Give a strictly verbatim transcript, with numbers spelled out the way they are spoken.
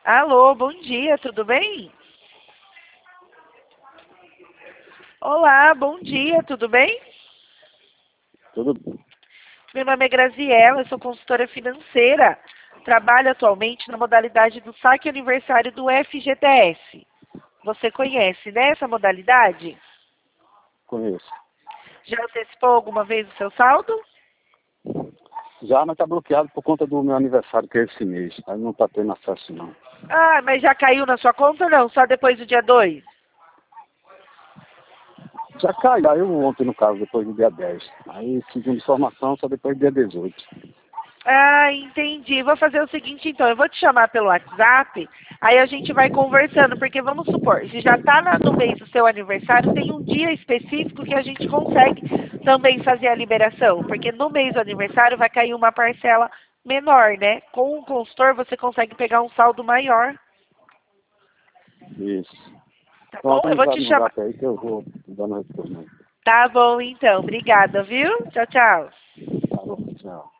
Alô, bom dia, tudo bem? Olá, bom dia, tudo bem? Tudo bem. Meu nome é Graziela, eu sou consultora financeira. Trabalho atualmente na modalidade do saque aniversário do F G T S. Você conhece, né, essa modalidade? Conheço. Já antecipou alguma vez o seu saldo? Já, mas está bloqueado por conta do meu aniversário, que é esse mês. Aí não está tendo acesso, não. Ah, mas já caiu na sua conta ou não? Só depois do dia dois? Já caiu, caiu ontem, no caso, depois do dia dez. Aí, segundo informação, só depois do dia dezoito. Ah, entendi. Vou fazer o seguinte, então. Eu vou te chamar pelo WhatsApp, aí a gente vai conversando, porque vamos supor, se já está no mês do seu aniversário, tem um dia específico que a gente consegue também fazer a liberação, porque no mês do aniversário vai cair uma parcela menor, né? Com o consultor você consegue pegar um saldo maior, Isso. tá Então, bom? Eu vou organizado te no chamar. zap aí que eu vou dando retorno. Tá bom, então. Obrigada, viu? Tchau, tchau. Tá bom, tchau.